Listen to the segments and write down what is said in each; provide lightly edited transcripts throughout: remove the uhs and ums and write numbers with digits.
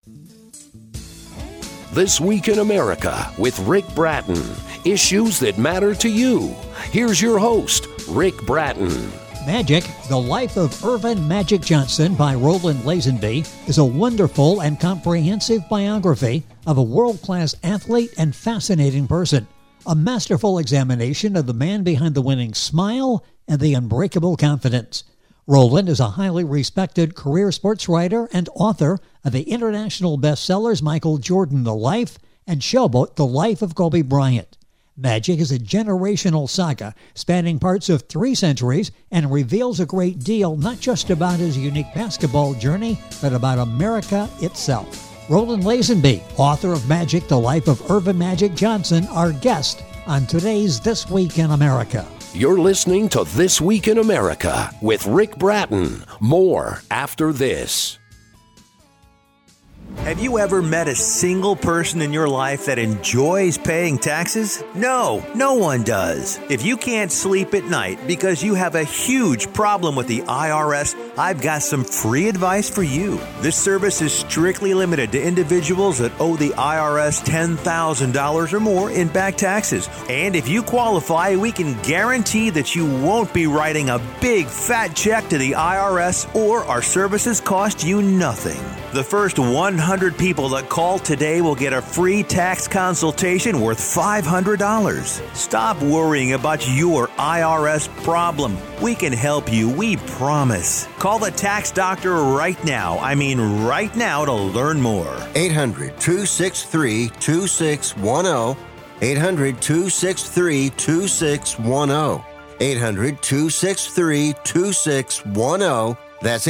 This Week in America with Rick Bratton. Issues that matter to you. Here's your host, Rick Bratton. Magic, The Life of Earvin Magic Johnson by Roland Lazenby is a wonderful and comprehensive biography of a world-class athlete and fascinating person. A masterful examination of the man behind the winning smile and the unbreakable confidence. Roland is a highly respected career sports writer and author of the international bestsellers Michael Jordan, The Life, and Showboat, The Life of Kobe Bryant. Magic is a generational saga spanning parts of 3 centuries and reveals a great deal not just about his unique basketball journey, but about America itself. Roland Lazenby, author of Magic, The Life of Earvin Magic Johnson, our guest on today's This Week in America. You're listening to This Week in America with Rick Bratton. More after this. Have you ever met a single person in your life that enjoys paying taxes? No, no one does. If you can't sleep at night because you have a huge problem with the IRS, I've got some free advice for you. This service is strictly limited to individuals that owe the IRS $10,000 or more in back taxes. And if you qualify, we can guarantee that you won't be writing a big fat check to the IRS, or our services cost you nothing. The first 100 people that call today will get a free tax consultation worth $500. Stop worrying about your IRS problem. We can help you, we promise. Call the tax doctor right now. I mean right now, to learn more. 800-263-2610. 800-263-2610. 800-263-2610. That's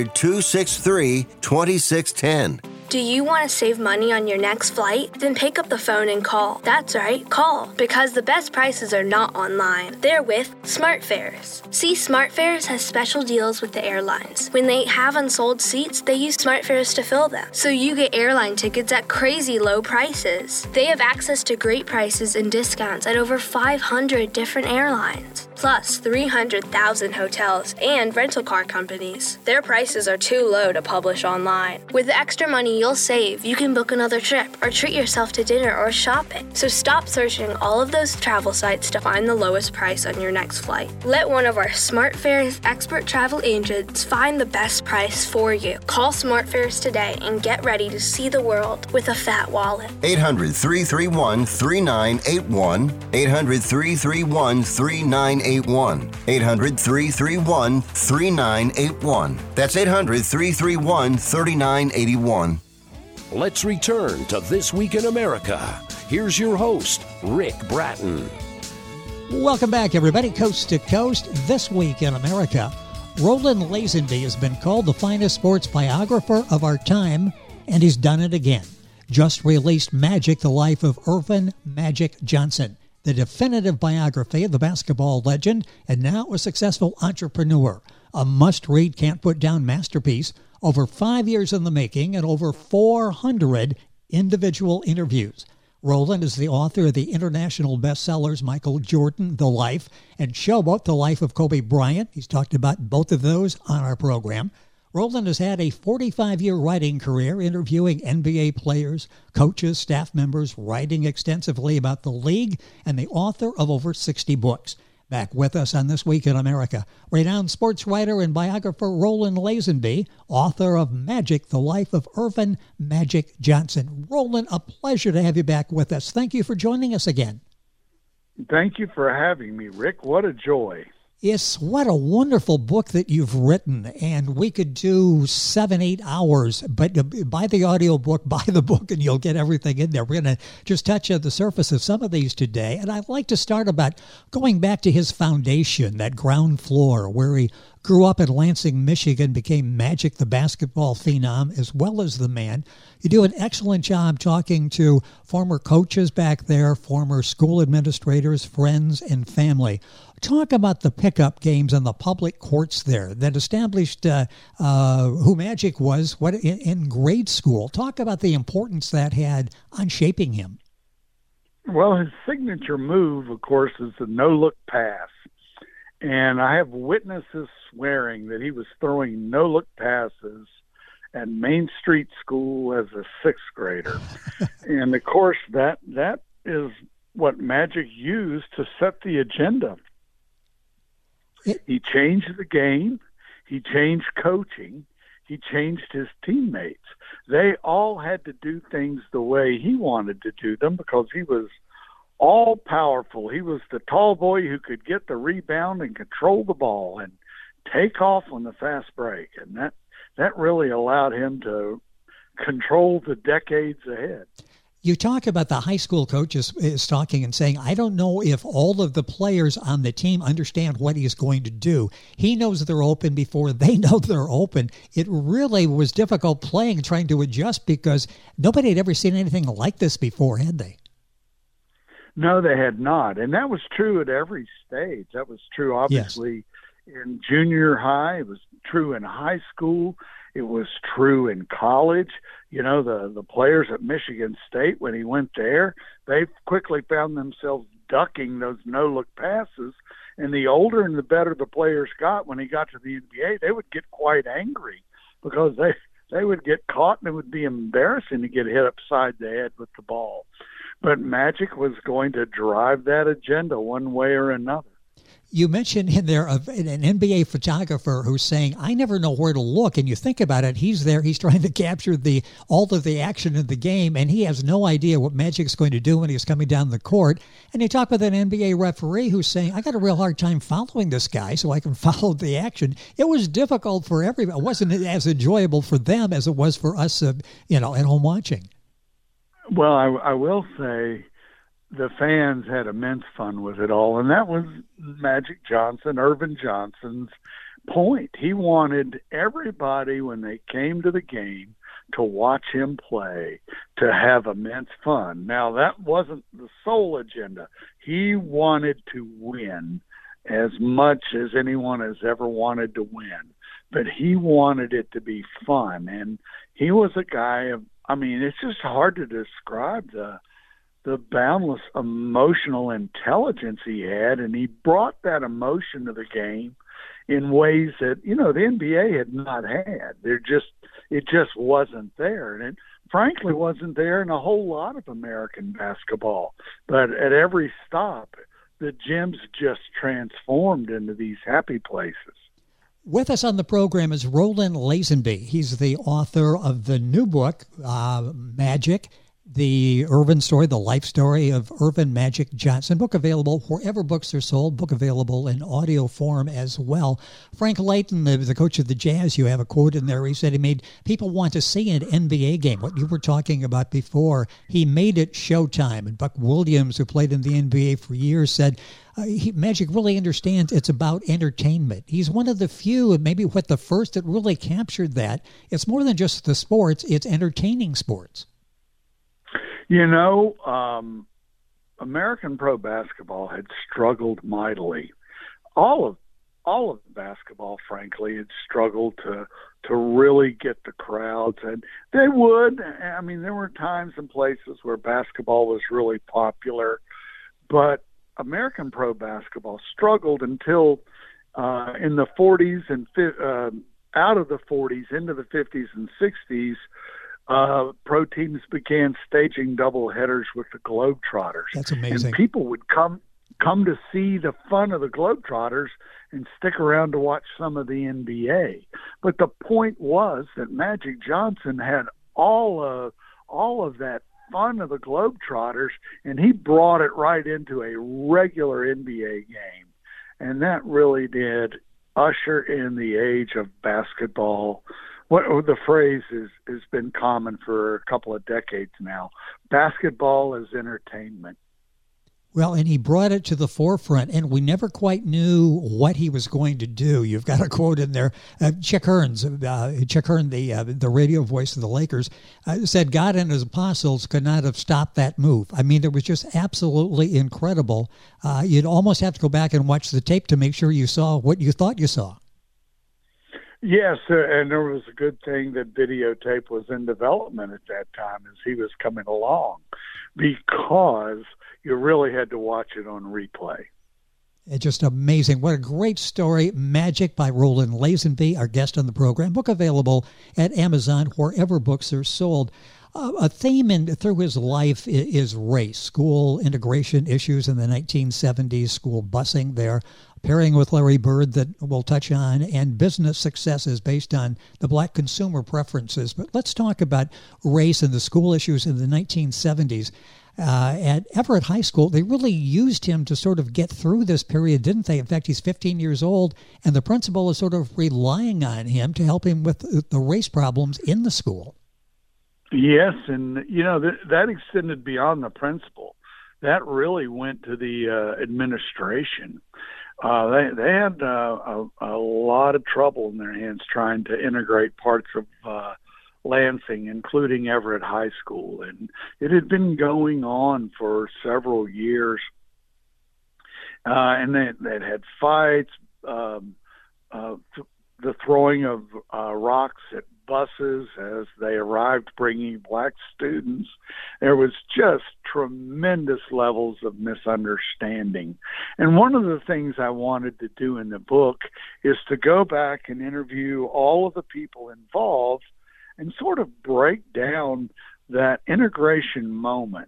800-263-2610. Do you want to save money on your next flight? Then pick up the phone and call. That's right, call. Because the best prices are not online. They're with SmartFares. See, SmartFares has special deals with the airlines. When they have unsold seats, they use SmartFares to fill them. So you get airline tickets at crazy low prices. They have access to great prices and discounts at over 500 different airlines. Plus 300,000 hotels and rental car companies. Their prices are too low to publish online. With the extra money you'll save, you can book another trip or treat yourself to dinner or shopping. So stop searching all of those travel sites to find the lowest price on your next flight. Let one of our SmartFares expert travel agents find the best price for you. Call SmartFares today and get ready to see the world with a fat wallet. 800-331-3981. 800-331-3981. 800-331-3981. That's 800-331-3981. Let's return to This Week in America. Here's your host, Rick Bratton. Welcome back, everybody, coast to coast. This Week in America. Roland Lazenby has been called the finest sports biographer of our time, and he's done it again. Just released Magic, The Life of Earvin Magic Johnson, the definitive biography of the basketball legend and now a successful entrepreneur. A must-read, can't-put-down masterpiece, over 5 years in the making and over 400 individual interviews. Roland is the author of the international bestsellers Michael Jordan, The Life, and Showboat, The Life of Kobe Bryant. He's talked about both of those on our program. Roland has had a 45-year writing career interviewing NBA players, coaches, staff members, writing extensively about the league, and the author of over 60 books. Back with us on This Week in America, renowned sports writer and biographer Roland Lazenby, author of Magic, The Life of Earvin Magic Johnson. Roland, a pleasure to have you back with us. Thank you for joining us again. Thank you for having me, Rick. What a joy. Yes, what a wonderful book that you've written, and we could do 7-8 hours, but buy the audio book, buy the book, and you'll get everything in there. We're going to just touch on the surface of some of these today, and I'd like to start about going back to his foundation, that ground floor, where he grew up in Lansing, Michigan, became Magic the basketball phenom as well as the man. You do an excellent job talking to former coaches back there, former school administrators, friends, and family. Talk about the pickup games and the public courts there that established who Magic was in grade school. Talk about the importance that had on shaping him. Well, his signature move, of course, is the no-look pass. And I have witnesses swearing that he was throwing no-look passes at Main Street School as a sixth grader. And, of course, that is what Magic used to set the agenda. He changed the game. He changed coaching. He changed his teammates. They all had to do things the way he wanted to do them because he was all powerful. He was the tall boy who could get the rebound and control the ball and take off on the fast break. And that really allowed him to control the decades ahead. You talk about the high school coaches is talking and saying, I don't know if all of the players on the team understand what he's going to do. He knows they're open before they know they're open. It really was difficult playing, trying to adjust because nobody had ever seen anything like this before, had they? No, they had not. And that was true at every stage. That was true, obviously, in junior high. It was true in high school. It was true in college. You know, the players at Michigan State, when he went there, they quickly found themselves ducking those no-look passes. And the older and the better the players got, when he got to the NBA, they would get quite angry because they would get caught and it would be embarrassing to get hit upside the head with the ball. But Magic was going to drive that agenda one way or another. You mentioned in there an NBA photographer who's saying, I never know where to look. And you think about it, he's there, he's trying to capture all of the action in the game, and he has no idea what Magic's going to do when he's coming down the court. And you talk with an NBA referee who's saying, I got a real hard time following this guy so I can follow the action. It was difficult for everybody. It wasn't as enjoyable for them as it was for us, at home watching. Well, I will say the fans had immense fun with it all, and that was Magic Johnson, Irvin Johnson's point. He wanted everybody, when they came to the game, to watch him play, to have immense fun. Now, that wasn't the sole agenda. He wanted to win as much as anyone has ever wanted to win, but he wanted it to be fun, and he was a guy of, it's just hard to describe the boundless emotional intelligence he had, and he brought that emotion to the game in ways that, the NBA had not had. It just wasn't there, and it frankly wasn't there in a whole lot of American basketball. But at every stop, the gyms just transformed into these happy places. With us on the program is Roland Lazenby. He's the author of the new book, Magic, the Irvin story, the life story of Irvin Magic Johnson. Book available wherever books are sold. Book available in audio form as well. Frank Layton, the coach of the Jazz, you have a quote in there. He said he made people want to see an NBA game. What you were talking about before, he made it showtime. And Buck Williams, who played in the NBA for years, said Magic really understands it's about entertainment. He's one of the few, and maybe the first that really captured that. It's more than just the sports, it's entertaining sports. American pro basketball had struggled mightily. All of basketball, frankly, had struggled to really get the crowds, and they would. There were times and places where basketball was really popular, but American pro basketball struggled until in the 40s and out of the 40s into the 50s and 60s. Pro teams began staging doubleheaders with the Globetrotters. That's amazing. And people would come to see the fun of the Globetrotters and stick around to watch some of the NBA. But the point was that Magic Johnson had all of that fun of the Globetrotters, and he brought it right into a regular NBA game. And that really did usher in the age of basketball. The phrase has been common for a couple of decades now. Basketball is entertainment. Well, and he brought it to the forefront, and we never quite knew what he was going to do. You've got a quote in there. Chick Hearn, the radio voice of the Lakers, said God and his apostles could not have stopped that move. It was just absolutely incredible. You'd almost have to go back and watch the tape to make sure you saw what you thought you saw. Yes, and there was a good thing that videotape was in development at that time as he was coming along, because you really had to watch it on replay. It's just amazing. What a great story. Magic by Roland Lazenby, our guest on the program. Book available at Amazon, wherever books are sold. A theme through his life is race, school integration issues in the 1970s, school busing there, pairing with Larry Bird that we'll touch on, and business successes based on the black consumer preferences. But let's talk about race and the school issues in the 1970s. At Everett High School, they really used him to sort of get through this period, didn't they? In fact, he's 15 years old, and the principal is sort of relying on him to help him with the race problems in the school. Yes, and, that extended beyond the principal. That really went to the administration. They had a lot of trouble in their hands trying to integrate parts of Lansing, including Everett High School, and it had been going on for several years. And they'd had fights, the throwing of rocks at buses as they arrived bringing black students. There was just tremendous levels of misunderstanding. And one of the things I wanted to do in the book is to go back and interview all of the people involved and sort of break down that integration moment.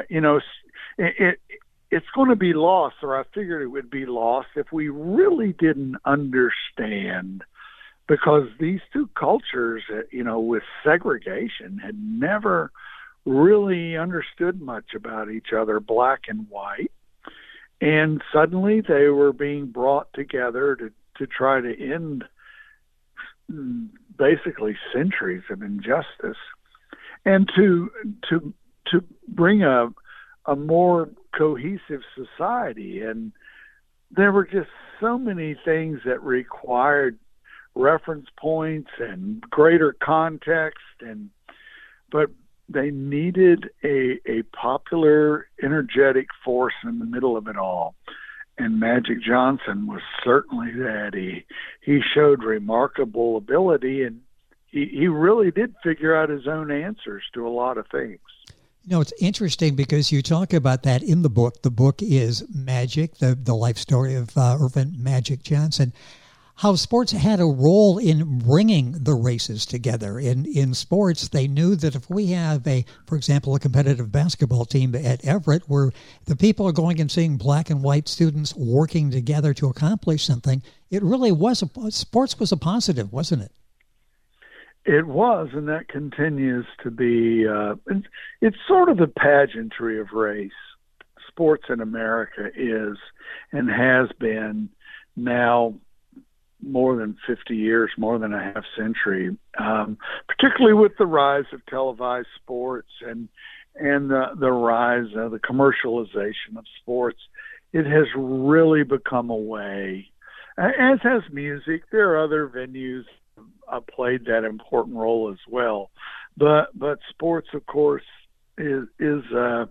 It's going to be lost, or I figured it would be lost, if we really didn't understand, because these two cultures, with segregation, had never really understood much about each other, black and white. And suddenly they were being brought together to try to end basically centuries of injustice, and to bring a more cohesive society. And there were just so many things that required reference points and greater context, but they needed a popular, energetic force in the middle of it all. And Magic Johnson was certainly that. He showed remarkable ability, and he really did figure out his own answers to a lot of things. It's interesting because you talk about that in the book. The book is Magic, the life story of Earvin Magic Johnson. How sports had a role in bringing the races together. In sports, they knew that if we have, for example, a competitive basketball team at Everett where the people are going and seeing black and white students working together to accomplish something, it really was, sports was a positive, wasn't it? It was, and that continues to be, it's sort of the pageantry of race. Sports in America is and has been now more than 50 years, more than a half century, particularly with the rise of televised sports and the rise of the commercialization of sports. It has really become a way, as has music. There are other venues played that important role as well, but sports, of course, isn't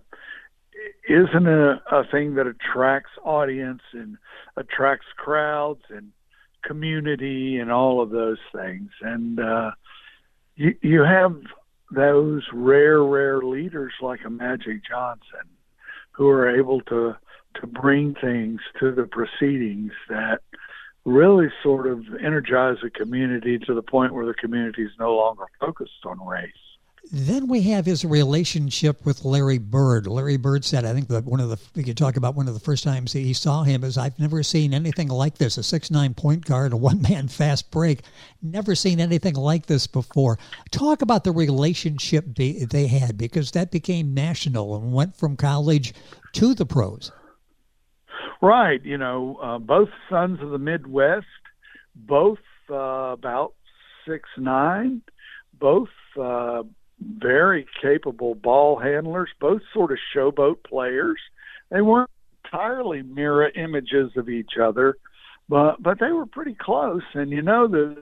a thing that attracts audience and attracts crowds and community and all of those things. And you have those rare leaders like a Magic Johnson who are able to bring things to the proceedings that really sort of energize a community to the point where the community is no longer focused on race. Then we have his relationship with Larry Bird. Larry Bird said, I think that you talk about one of the first times he saw him is, I've never seen anything like this, a 6'9" point guard, a one-man fast break. Never seen anything like this before. Talk about the relationship they had, because that became national and went from college to the pros. Right. Both sons of the Midwest, both about 6'9", both very capable ball handlers, both sort of showboat players. They weren't entirely mirror images of each other, but they were pretty close. And there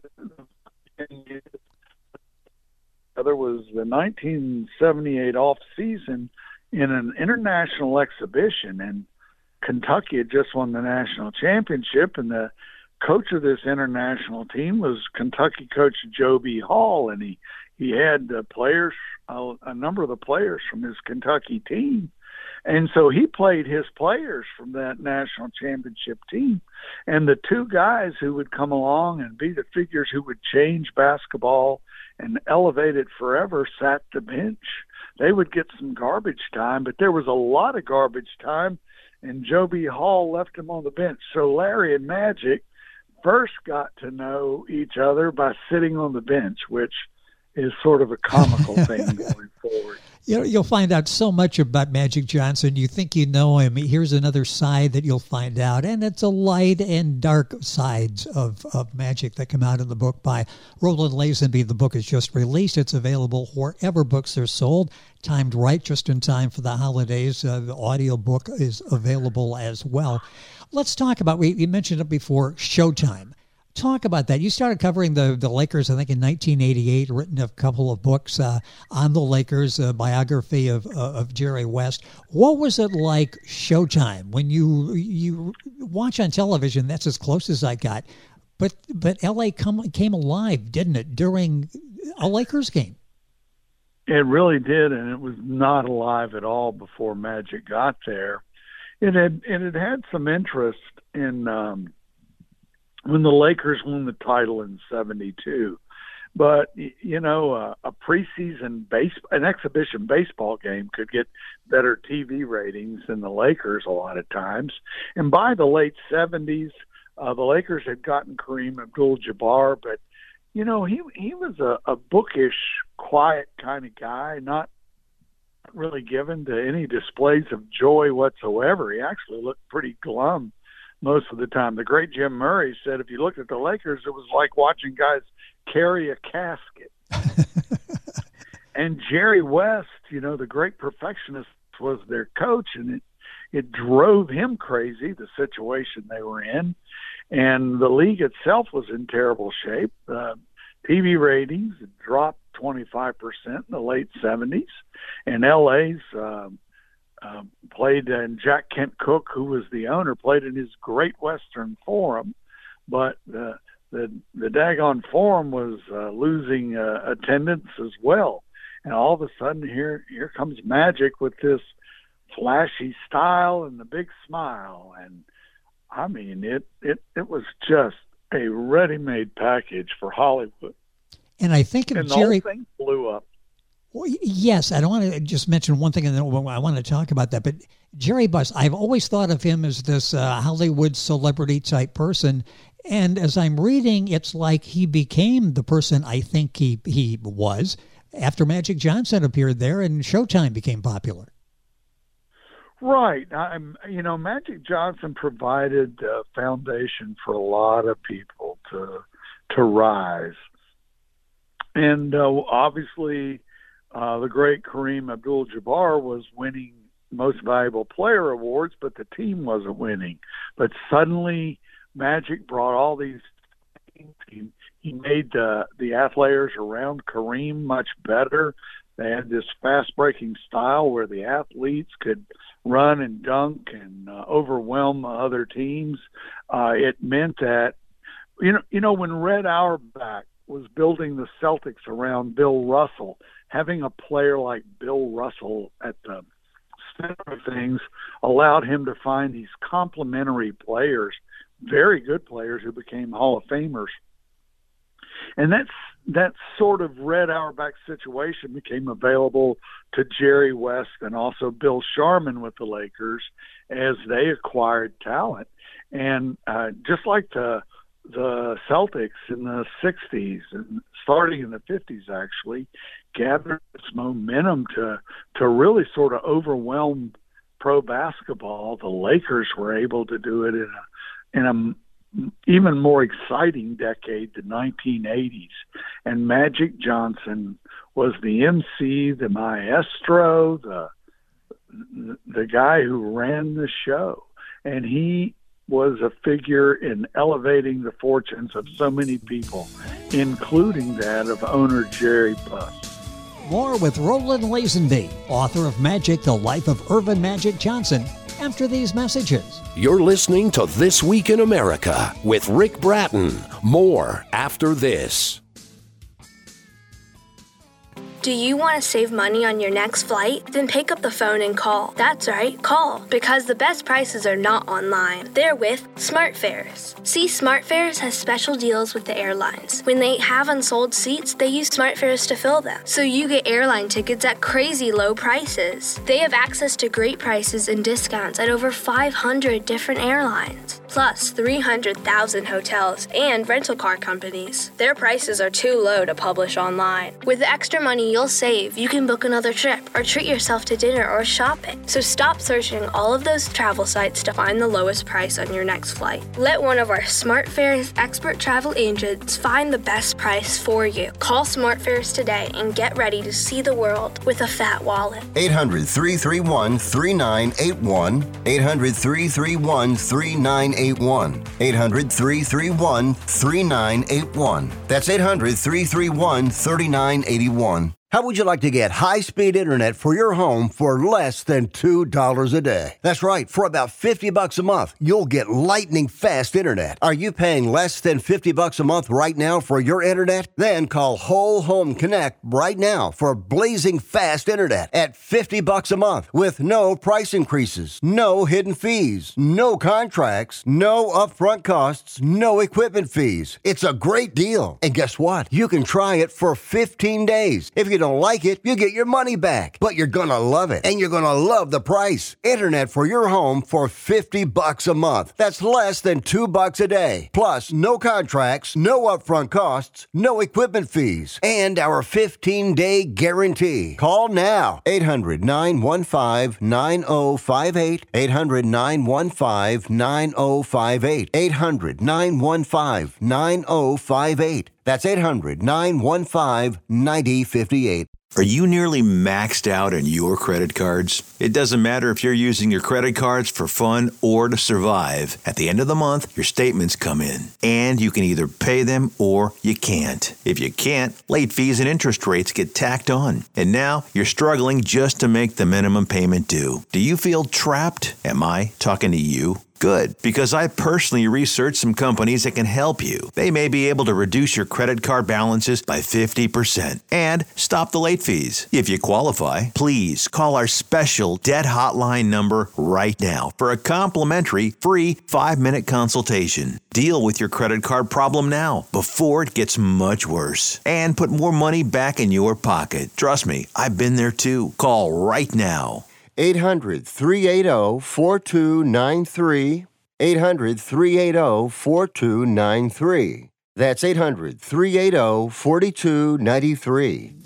was the 1978 off season in an international exhibition, and Kentucky had just won the national championship, and the coach of this international team was Kentucky coach Joe B. Hall, and he had players, a number of the players from his Kentucky team, And so he played his players from that national championship team. And the two guys who would come along and be the figures who would change basketball and elevate it forever sat the bench. They would get some garbage time, but there was a lot of garbage time, and Joe B. Hall left him on the bench. So Larry and Magic first got to know each other by sitting on the bench, which is sort of a comical thing going forward. You'll find out so much about Magic Johnson. You think you know him. Here's another side that you'll find out. And it's a light and dark sides of Magic that come out in the book by Roland Lazenby. The book is just released. It's available wherever books are sold. Timed right, just in time for the holidays. The audio book is available as well. Let's talk about, we mentioned it before, Showtime. Talk about that. You started covering the Lakers, I think, in 1988, written a couple of books on the Lakers, a biography of Jerry West. What was it like, Showtime? When you watch on television, that's as close as I got. But L.A. came alive, didn't it, during a Lakers game? It really did, and it was not alive at all before Magic got there. It had some interest in when the Lakers won the title in '72. But, a preseason an exhibition baseball game could get better TV ratings than the Lakers a lot of times. And by the late 70s, the Lakers had gotten Kareem Abdul-Jabbar, but, he was a bookish, quiet kind of guy, not really given to any displays of joy whatsoever. He actually looked pretty glum most of the time. The great Jim Murray said if you looked at the Lakers, it was like watching guys carry a casket. And Jerry West, the great perfectionist, was their coach, and it drove him crazy, the situation they were in. And the league itself was in terrible shape. TV ratings had dropped 25% in the late 70s, and LA's played, and Jack Kent Cooke, who was the owner, played in his Great Western Forum, but the daggone Forum was losing attendance as well. And all of a sudden, here comes Magic with this flashy style and the big smile, and I mean, it was just a ready-made package for Hollywood. And I think of and Jerry, the whole thing blew up. Well, yes, I don't want to just mention one thing, and then I want to talk about that. But Jerry Buss, I've always thought of him as this Hollywood celebrity type person. And as I'm reading, it's like he became the person I think he was after Magic Johnson appeared there and Showtime became popular. Right. Magic Johnson provided a foundation for a lot of people to rise. And obviously, the great Kareem Abdul-Jabbar was winning Most Valuable Player awards, but the team wasn't winning. But suddenly, Magic brought all these things. He made the athletes around Kareem much better. They had this fast-breaking style where the athletes could run and dunk and overwhelm other teams. It meant that, when Red Auerbach was building the Celtics around Bill Russell, having a player like Bill Russell at the center of things allowed him to find these complementary players, very good players who became Hall of Famers. And that sort of Red Auerbach situation became available to Jerry West and also Bill Sharman with the Lakers as they acquired talent. And just like the Celtics in the 60s and starting in the 50s actually gathered this momentum to really sort of overwhelm pro basketball, the Lakers were able to do it in a even more exciting decade, the 1980s. And Magic Johnson was the MC, the maestro, the guy who ran the show. And he was a figure in elevating the fortunes of so many people, including that of owner Jerry Buss. More with Roland Lazenby, author of Magic, The Life of Earvin Magic Johnson, after these messages. You're listening to This Week in America with Rick Bratton. More after this. Do you want to save money on your next flight? Then pick up the phone and call. That's right, call. Because the best prices are not online. They're with SmartFares. See, SmartFares has special deals with the airlines. When they have unsold seats, they use SmartFares to fill them. So you get airline tickets at crazy low prices. They have access to great prices and discounts at over 500 different airlines. Plus 300,000 hotels and rental car companies. Their prices are too low to publish online. With the extra money you'll save, you can book another trip or treat yourself to dinner or shopping. So stop searching all of those travel sites to find the lowest price on your next flight. Let one of our SmartFares expert travel agents find the best price for you. Call SmartFares today and get ready to see the world with a fat wallet. 800-331-3981. 800-331-3981. 800-331-3981. That's 800-331-3981. How would you like to get high-speed internet for your home for less than $2 a day? That's right. For about $50 a month, you'll get lightning fast internet. Are you paying less than $50 a month right now for your internet? Then call Whole Home Connect right now for blazing fast internet at $50 a month with no price increases, no hidden fees, no contracts, no upfront costs, no equipment fees. It's a great deal. And guess what? You can try it for 15 days. If you don't like it, you get your money back. But you're gonna love it, and you're gonna love the price. Internet for your home for $50 a month. That's less than $2 a day. Plus, no contracts, no upfront costs, no equipment fees, and our 15-day guarantee. Call now. 800-915-9058. 800-915-9058. 800-915-9058. That's 800-915-9058. Are you nearly maxed out on your credit cards? It doesn't matter if you're using your credit cards for fun or to survive. At the end of the month, your statements come in, and you can either pay them or you can't. If you can't, late fees and interest rates get tacked on. And now you're struggling just to make the minimum payment due. Do you feel trapped? Am I talking to you? Good, because I personally researched some companies that can help you. They may be able to reduce your credit card balances by 50% and stop the late fees. If you qualify, please call our special debt hotline number right now for a complimentary free 5-minute consultation. Deal with your credit card problem now before it gets much worse and put more money back in your pocket. Trust me, I've been there too. Call right now. 800-380-4293. 800-380-4293. That's 800-380-4293.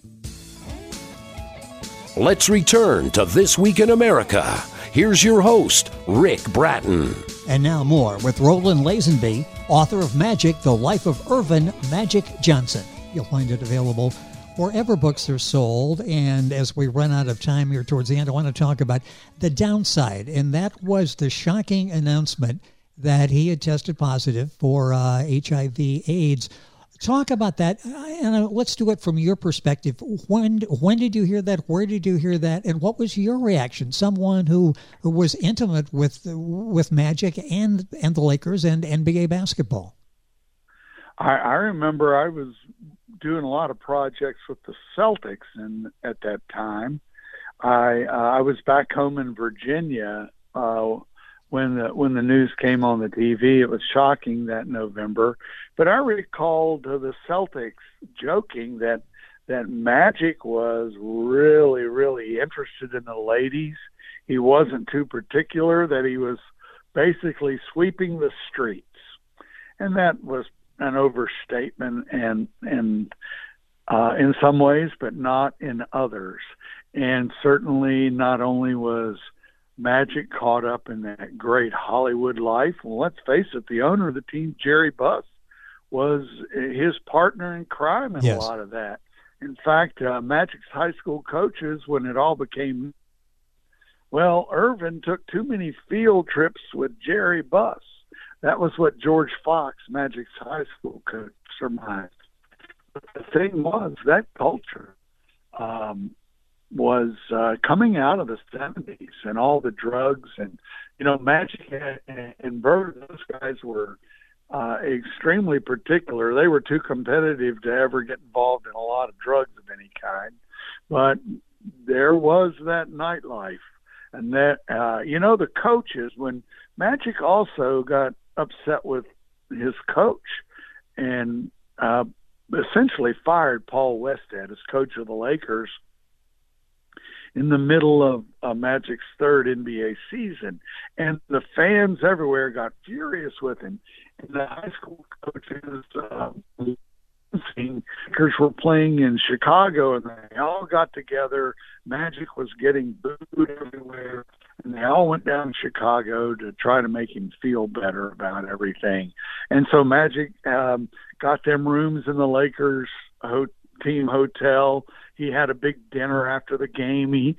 Let's return to This Week in America. Here's your host, Rick Bratton. And now more with Roland Lazenby, author of Magic, The Life of Irvin Magic Johnson. You'll find it available wherever books are sold. And as we run out of time here towards the end, I want to talk about the downside. And that was the shocking announcement that he had tested positive for HIV/AIDS. Talk about that, and let's do it from your perspective. When did you hear that? Where did you hear that? And what was your reaction? Someone who was intimate with Magic and the Lakers and NBA basketball. I remember I was doing a lot of projects with the Celtics, and at that time, I was back home in Virginia when the news came on the TV. It was shocking that November, but I recalled the Celtics joking that Magic was really, really interested in the ladies. He wasn't too particular, that he was basically sweeping the streets, and that was an overstatement, and in some ways, but not in others. And certainly, not only was Magic caught up in that great Hollywood life. Well, let's face it, the owner of the team, Jerry Buss, was his partner in crime in a lot of that. In fact, Magic's high school coaches, when it all became, well, Irvin took too many field trips with Jerry Buss. That was what George Fox, Magic's high school coach, surmised. But the thing was, that culture was coming out of the 70s and all the drugs. And, Magic and Bird, those guys were extremely particular. They were too competitive to ever get involved in a lot of drugs of any kind. But there was that nightlife. And that, the coaches, when Magic also got upset with his coach and essentially fired Paul Westhead as coach of the Lakers in the middle of Magic's third NBA season. And the fans everywhere got furious with him. And the high school coaches were playing in Chicago, and they all got together. Magic was getting booed everywhere, and they all went down to Chicago to try to make him feel better about everything. And so Magic got them rooms in the Lakers team hotel. He had a big dinner after the game. He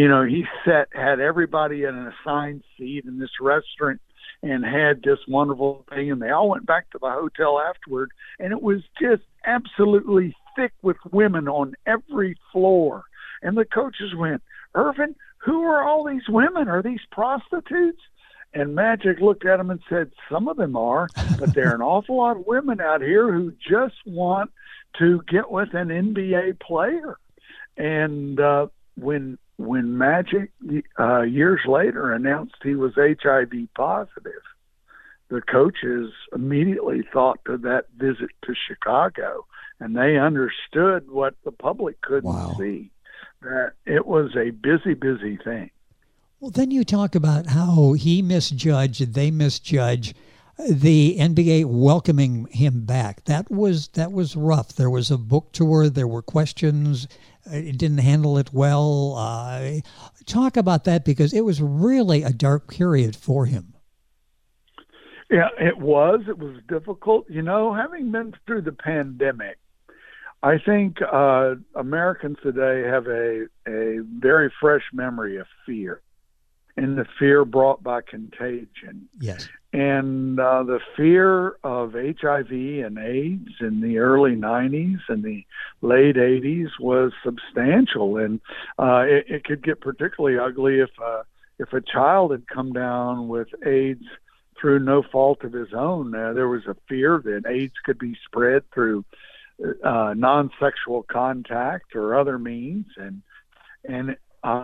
had everybody in an assigned seat in this restaurant and had this wonderful thing, and they all went back to the hotel afterward, and it was just absolutely thick with women on every floor. And the coaches went, "Earvin, who are all these women? Are these prostitutes?" And Magic looked at them and said, "Some of them are, but there are an awful lot of women out here who just want to get with an NBA player." And when Magic years later announced he was HIV positive, the coaches immediately thought of that visit to Chicago, and they understood what the public couldn't see, that it was a busy, busy thing. Well, then you talk about how he misjudged, they misjudged the NBA welcoming him back. That was rough. There was a book tour. There were questions. It didn't handle it well. Talk about that, because it was really a dark period for him. Yeah, it was. It was difficult. Having been through the pandemic, I think Americans today have a very fresh memory of fear, and the fear brought by contagion. Yes. And the fear of HIV and AIDS in the early 90s and the late 80s was substantial. And it could get particularly ugly if a child had come down with AIDS through no fault of his own. There was a fear that AIDS could be spread through non-sexual contact or other means. And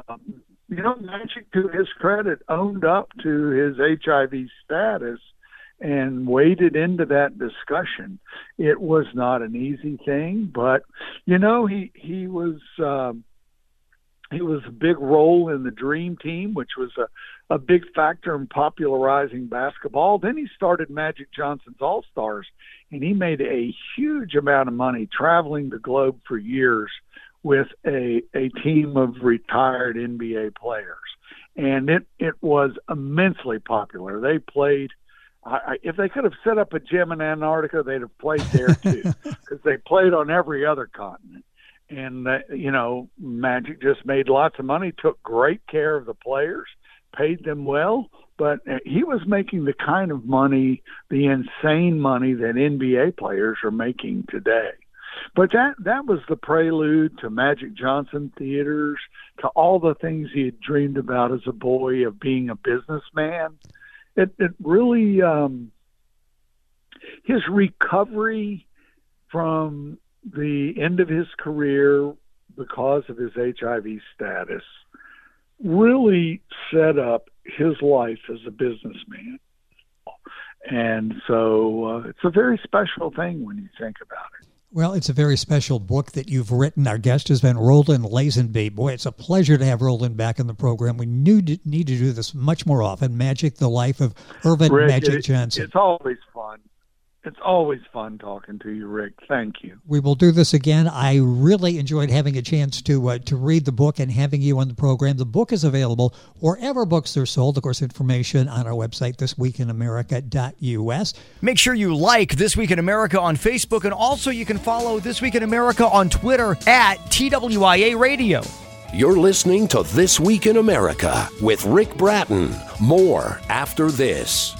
Magic, to his credit, owned up to his HIV status and waded into that discussion. It was not an easy thing, but he was a big role in the Dream Team, which was a big factor in popularizing basketball. Then he started Magic Johnson's All-Stars, and he made a huge amount of money traveling the globe for years with a team of retired NBA players. And it was immensely popular. They played, if they could have set up a gym in Antarctica, they'd have played there too, because they played on every other continent. And, Magic just made lots of money, took great care of the players, paid them well, but he was making the kind of money, the insane money that NBA players are making today. But that was the prelude to Magic Johnson Theaters, to all the things he had dreamed about as a boy of being a businessman. It really, his recovery from the end of his career because of his HIV status really set up his life as a businessman. And so it's a very special thing when you think about it. Well, it's a very special book that you've written. Our guest has been Roland Lazenby. Boy, it's a pleasure to have Roland back in the program. We need to do this much more often. Magic, the life of Earvin Magic Johnson. It's always fun. It's always fun talking to you, Rick. Thank you. We will do this again. I really enjoyed having a chance to read the book and having you on the program. The book is available wherever books are sold. Of course, information on our website, thisweekinamerica.us. Make sure you like This Week in America on Facebook, and also you can follow This Week in America on Twitter at TWIA Radio. You're listening to This Week in America with Rick Bratton. More after this.